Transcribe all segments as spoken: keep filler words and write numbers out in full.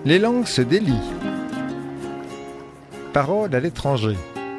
Les langues se délient. Paroles à l'étranger.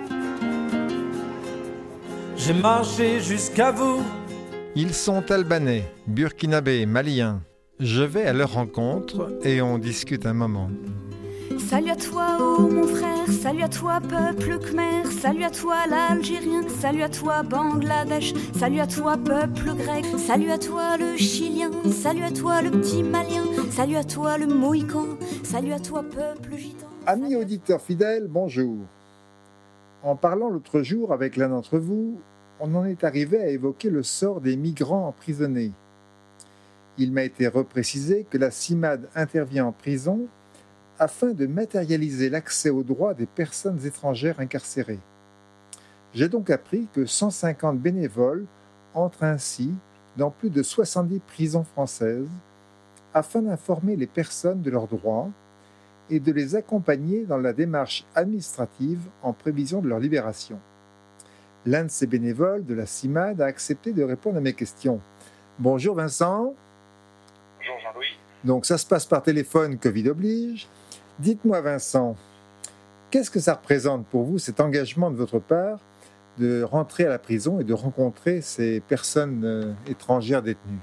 J'ai marché jusqu'à vous. Ils sont albanais, burkinabés, maliens. Je vais à leur rencontre et on discute un moment. Salut à toi, oh mon frère, salut à toi, peuple khmer, salut à toi, l'Algérien, salut à toi, Bangladesh, salut à toi, peuple grec, salut à toi, le Chilien, salut à toi, le petit Malien, salut à toi, le Mohican, salut à toi, peuple gitan. Amis auditeurs fidèles, bonjour. En parlant l'autre jour avec l'un d'entre vous, on en est arrivé à évoquer le sort des migrants emprisonnés. Il m'a été reprécisé que la CIMAD intervient en prison afin de matérialiser l'accès aux droits des personnes étrangères incarcérées. J'ai donc appris que cent cinquante bénévoles entrent ainsi dans plus de soixante-dix prisons françaises afin d'informer les personnes de leurs droits et de les accompagner dans la démarche administrative en prévision de leur libération. L'un de ces bénévoles de la CIMAD a accepté de répondre à mes questions. Bonjour Vincent. Bonjour Jean-Louis. Donc ça se passe par téléphone, Covid oblige. Dites-moi Vincent, qu'est-ce que ça représente pour vous cet engagement de votre part de rentrer à la prison et de rencontrer ces personnes euh, étrangères détenues?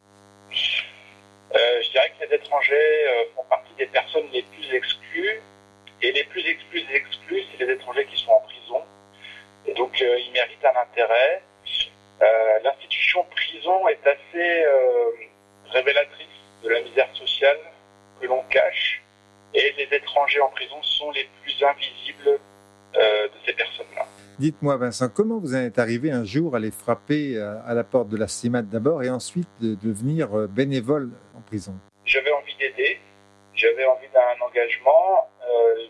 euh, Je dirais que les étrangers euh, font partie des personnes les plus exclues, et les plus exclus des exclus, c'est les étrangers qui sont en prison, et donc euh, ils méritent un intérêt. Euh, l'institution prison est assez euh, révélatrice de la misère sociale que l'on cache, et les étrangers en prison sont les plus invisibles euh, de ces personnes-là. Dites-moi Vincent, comment vous en êtes arrivé un jour à les frapper à la porte de la CIMAD d'abord et ensuite de devenir bénévole en prison? J'avais envie d'aider, j'avais envie d'un engagement. Euh,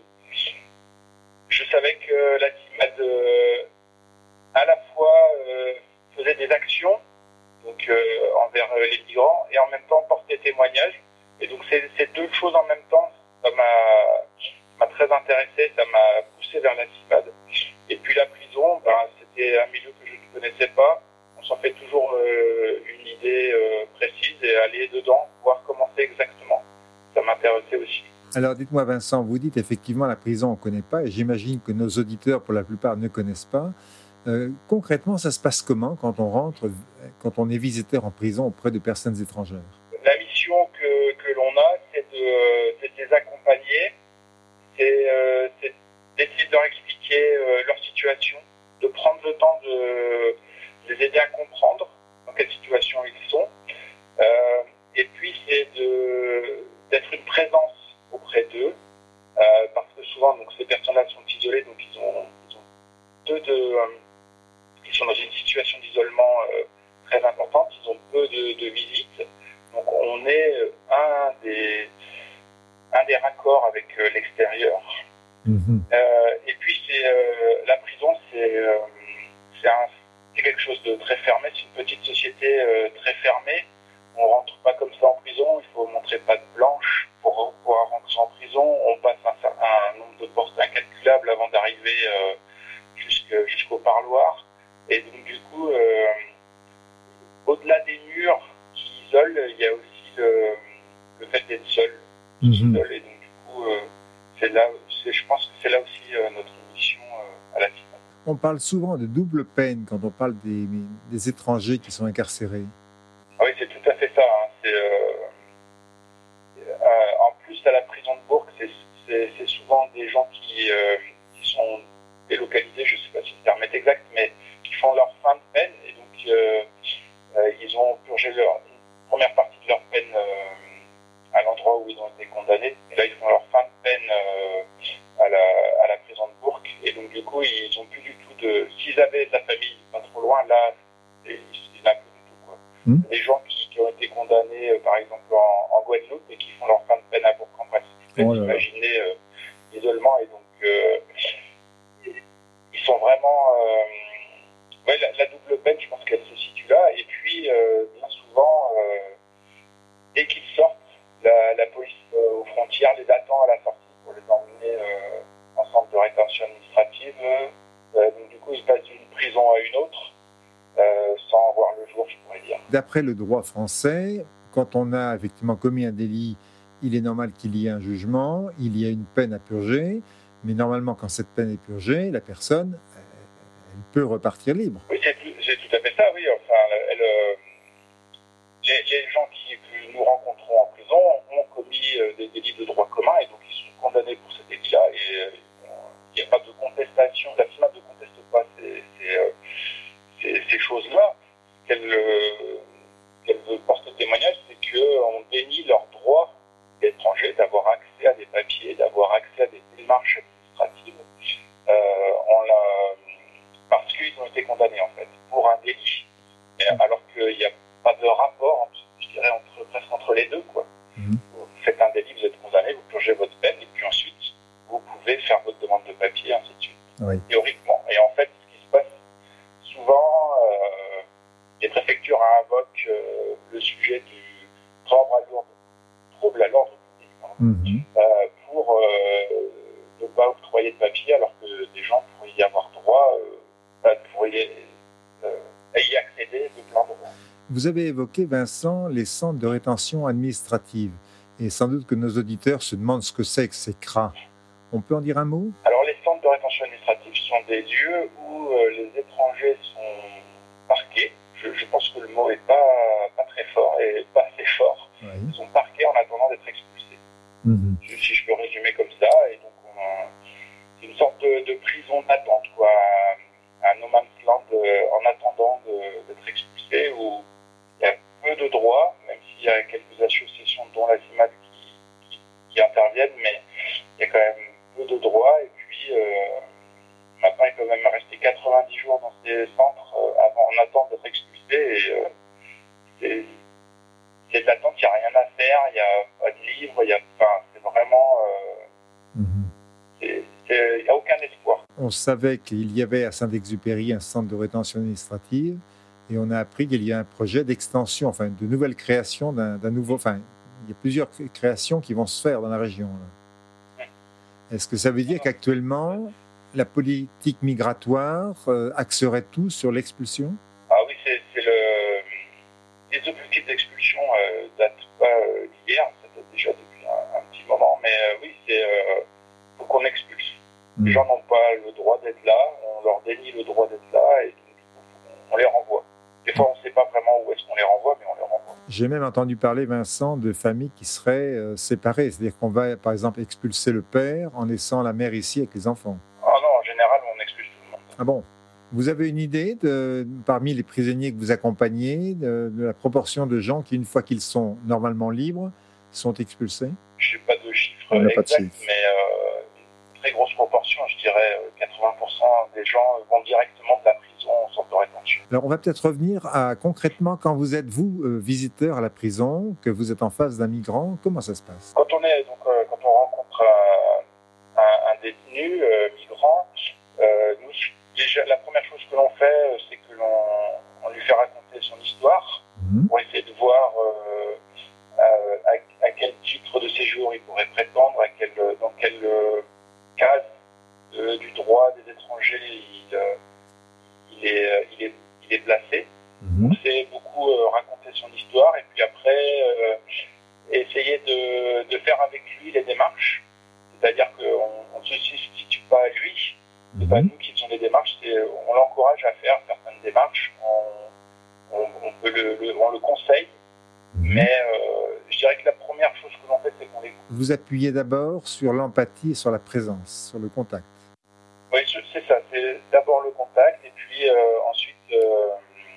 je savais que la CIMAD euh, à la fois euh, faisait des actions donc, euh, envers euh, les migrants et en même temps portait témoignage. Et donc ces, ces deux choses en même temps, ça m'a, m'a très intéressé, ça m'a poussé vers la CIMAD. Et puis la prison, ben, c'était un milieu que je ne connaissais pas. On s'en fait toujours euh, une idée euh, précise et aller dedans, voir comment c'est exactement. Ça m'intéressait aussi. Alors dites-moi Vincent, vous dites effectivement la prison on ne connaît pas et j'imagine que nos auditeurs pour la plupart ne connaissent pas. Euh, concrètement, ça se passe comment quand on rentre, quand on est visiteur en prison auprès de personnes étrangères? La mission que, que l'on a, c'est de, c'est de les accompagner, c'est, euh, c'est d'essayer de leur expliquer euh, leur situation, de prendre le temps de, de les aider à comprendre dans quelle situation ils sont. Euh, et puis, c'est de, d'être une présence auprès d'eux, euh, parce que souvent, donc, ces personnes-là sont isolées, donc ils ont, ils ont peu de, euh, ils sont dans une situation d'isolement euh, très importante, ils ont peu de, de visites. Donc on est un des, un des raccords avec euh, l'extérieur. Mmh. Euh, et puis c'est, euh, la prison, c'est, euh, c'est, un, c'est quelque chose de très fermé, c'est une petite société euh, très fermée. On ne rentre pas comme ça en prison, il faut montrer patte blanche pour pouvoir rentrer en prison. On passe un, un nombre de portes incalculable avant d'arriver euh, jusqu'au, jusqu'au parloir. Et donc du coup, euh, au-delà des murs, Seul, il y a aussi le, le fait d'être seul. Mmh. Seul et donc, du coup, euh, c'est là, c'est, je pense que c'est là aussi euh, notre mission euh, à la CIMAD. On parle souvent de double peine quand on parle des, des étrangers qui sont incarcérés. Ah oui, c'est tout à fait ça. Hein. C'est, euh, euh, en plus, à la prison de Bourg, c'est, c'est, c'est souvent des gens qui, euh, qui sont délocalisés, je ne sais pas si le terme est exact, mais qui font leur fin de peine et donc euh, euh, ils ont purgé leur première partie de leur peine euh, à l'endroit où ils ont été condamnés. Et là, ils font leur fin de peine euh, à, la, à la prison de Bourg. Et donc, du coup, ils n'ont plus du tout de... S'ils avaient de la famille pas trop loin, là, ils n'ont plus du tout. Quoi. Mmh. Des gens qui, qui ont été condamnés, euh, par exemple, en, en Guadeloupe et qui font leur fin de peine à Bourg-en-Bresse. Vous pouvez imaginer euh, l'isolement. Et donc, euh, ils sont vraiment... Euh, ouais, la, la double peine, je pense qu'elle se situe là. Et puis, euh, bien souvent, euh, dès qu'ils sortent, la, la police euh, aux frontières les attend à la sortie pour les emmener euh, en centre de rétention administrative. Euh, donc, du coup, ils passent d'une prison à une autre euh, sans voir le jour, je pourrais dire. D'après le droit français, quand on a effectivement commis un délit il est normal qu'il y ait un jugement, il y a une peine à purger, mais normalement, quand cette peine est purgée, la personne, elle peut repartir libre. Oui, c'est tout, c'est tout à fait ça, oui. Enfin, elle, euh, les, les gens qui, que nous rencontrons en prison ont commis euh, des délits de droit commun et donc ils sont condamnés pour ces délits-là. Et euh, il n'y a pas de contestation, la FIMA ne conteste pas ces, ces, euh, ces, ces choses-là. Qu'elle, euh, qu'elle veut porter témoignage, c'est qu'on dénie leur droit d'étrangers d'avoir accès à des papiers, d'avoir accès à des démarches administratives, euh, en la, parce qu'ils ont été condamnés en fait pour un délit, et, alors qu'il n'y a pas de rapport, je dirais, entre, presque entre les deux, quoi. Mmh. Vous faites un délit, vous êtes condamné, vous purgez votre peine, et puis ensuite vous pouvez faire votre demande de papier, ainsi de suite. Oui. Théoriquement. Et en fait, ce qui se passe souvent, euh, les préfectures invoquent euh, le sujet du trouble à l'ordre, trouble à l'ordre public, mmh. euh, pour euh, ne pas octroyer de papier, alors que des gens pourraient y avoir droit, euh, pourraient y, euh, y accéder de plein droit. Vous avez évoqué, Vincent, les centres de rétention administrative. Et sans doute que nos auditeurs se demandent ce que c'est que ces C R A. On peut en dire un mot ? Alors, les centres de rétention administrative sont des lieux où euh, les étrangers sont parqués. Je, je pense que le mot n'est pas, pas très fort et pas assez fort. Oui. Ils sont parqués en attendant d'être expulsés. Mmh. Si je peux résumer comme ça. Et donc, on a, c'est une sorte de, de prison d'attente, quoi. Un no man's land euh, en attendant de, d'être expulsé, où il y a peu de droits, même s'il y a quelques associations, dont la CIMAD, qui, qui, qui interviennent, mais il y a quand même peu de droits. Et puis, euh, maintenant, ils peuvent même rester quatre-vingt-dix jours dans ces centres euh, avant, en attente d'être expulsés. Et euh, c'est, c'est de l'attente, il n'y a rien à faire, il n'y a pas de livre, il y a, enfin, c'est vraiment... Euh, mmh. c'est, c'est, il n'y a aucun espoir. On savait qu'il y avait à Saint-Exupéry un centre de rétention administrative et on a appris qu'il y a un projet d'extension, enfin de nouvelle création d'un, d'un nouveau... Enfin, il y a plusieurs créations qui vont se faire dans la région. Là. Est-ce que ça veut dire qu'actuellement, la politique migratoire euh, axerait tout sur l'expulsion ? Ah oui, c'est, c'est le... Les objectifs d'expulsion euh, datent pas euh, d'hier, ça date déjà depuis un, un petit moment, mais euh, oui, c'est... Euh, faut qu'on expulse. Mmh. Les gens n'ont pas le droit d'être là, on leur dénie le droit d'être là, et on les renvoie. Des fois, on ne sait pas vraiment où est-ce qu'on les renvoie, mais on les renvoie. J'ai même entendu parler, Vincent, de familles qui seraient euh, séparées. C'est-à-dire qu'on va, par exemple, expulser le père en laissant la mère ici avec les enfants. Ah non, en général, on expulse tout le monde. Ah bon ? Vous avez une idée, de, parmi les prisonniers que vous accompagnez, de, de la proportion de gens qui, une fois qu'ils sont normalement libres, sont expulsés ? Je n'ai pas de chiffre exact, chiffre. mais euh, une très grosse proportion, je dirais quatre-vingts pour cent des gens vont directement de la prison au centre de rétention. Alors, on va peut-être revenir à concrètement, quand vous êtes, vous, euh, visiteur à la prison, que vous êtes en face d'un migrant, comment ça se passe ? Quand on, est, donc, euh, quand on rencontre un, un, un détenu euh, migrant, euh, nous, déjà, la première chose que l'on fait, c'est que l'on on lui fait raconter son histoire, mmh. pour essayer de voir euh, euh, à, à quel titre de séjour il pourrait prétendre, à quel, dans quelle euh, case euh, du droit des étrangers il, euh, il, est, il, est, il est placé. Mmh. Donc c'est beaucoup euh, raconter son histoire et puis après euh, essayer de, de faire avec lui les démarches. C'est-à-dire qu'on ne se substitue pas à lui. C'est mmh. pas nous qui faisons les démarches, c'est, on l'encourage à faire certaines démarches, on, on, on, peut le, le, on le conseille, mmh. mais euh, je dirais que la première chose que l'on fait, c'est qu'on l'écoute. Vous appuyez d'abord sur l'empathie et sur la présence, sur le contact. Oui, c'est ça, c'est d'abord le contact, et puis euh, ensuite, il euh,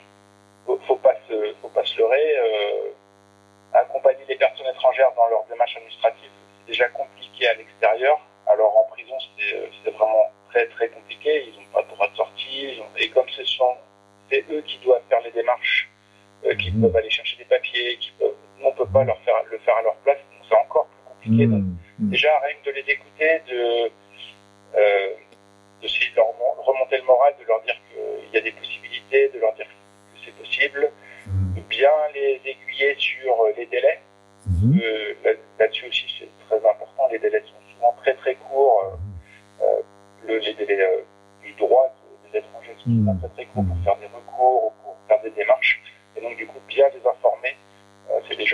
ne faut, faut, pas se, faut pas se leurrer, euh, accompagner les personnes étrangères dans leurs démarches administratives, c'est déjà compliqué à l'extérieur, alors en prison, c'est, c'est vraiment très très compliqué, ils n'ont pas de droit de sortie, et comme ce sont, c'est eux qui doivent faire les démarches, euh, qui mmh. peuvent aller chercher des papiers, qui peuvent, nous on ne peut pas leur faire, le faire à leur place, donc c'est encore plus compliqué. Mmh. Donc, déjà, rien que de les écouter, de, euh, d'essayer de leur remonter le moral, de leur dire qu'il y a des possibilités, de leur dire que c'est possible, mmh. de bien les aiguiller sur les délais, mmh. euh, là, là-dessus aussi c'est très important, les délais sont souvent très très courts, euh, euh, Le, les délais euh, du droit des étrangers sont souvent très très courts pour faire des recours ou pour faire des démarches. Et donc, du coup, bien les informer, euh, c'est déjà beaucoup.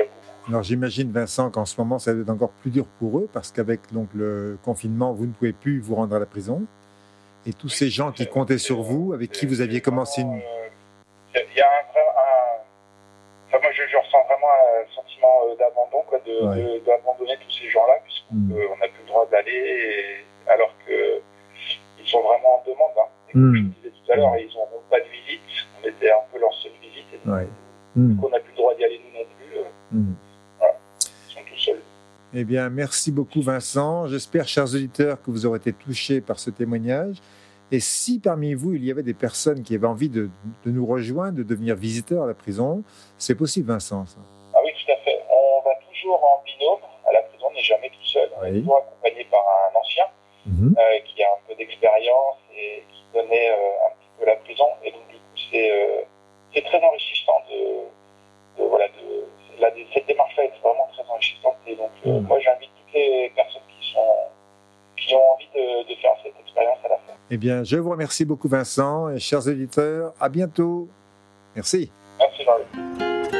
Alors j'imagine, Vincent, qu'en ce moment, ça doit être encore plus dur pour eux, parce qu'avec donc, le confinement, vous ne pouvez plus vous rendre à la prison. Et tous ces gens qui comptaient sur vous, avec qui vous aviez commencé une... Il y a un, un... Enfin, moi, je, je ressens vraiment un sentiment d'abandon, quoi, de, ouais. de, d'abandonner tous ces gens-là, puisqu'on mmh. euh, n'a plus le droit d'aller, et... alors qu'ils sont vraiment en demande. Hein. Et comme mmh. je le disais tout à l'heure, ils n'ont pas de visite. On était un peu leur seule visite. Et ouais. mmh. on n'a plus le droit d'y aller, nous non plus. Euh... Mmh. Voilà. Ils sont tout seuls. Eh bien, merci beaucoup, Vincent. J'espère, chers auditeurs, que vous aurez été touchés par ce témoignage. Et si parmi vous, il y avait des personnes qui avaient envie de, de nous rejoindre, de devenir visiteurs à la prison, c'est possible, Vincent, ça? Ah oui, tout à fait. On va toujours en binôme à la prison, on n'est jamais tout seul. On oui. est toujours accompagné par un ancien mmh. euh, qui a un peu d'expérience et qui connaît euh, un petit peu la prison. Et donc, du coup, c'est, euh, c'est très enrichissant de, de, voilà, de, la, de cette démarche-là est vraiment très enrichissante. Et donc, euh, mmh. moi, j'invite toutes les personnes qui sont qui ont envie de, de faire cette expérience à la fin. Eh bien, je vous remercie beaucoup, Vincent, et chers auditeurs, à bientôt. Merci. Merci, Jean-Luc.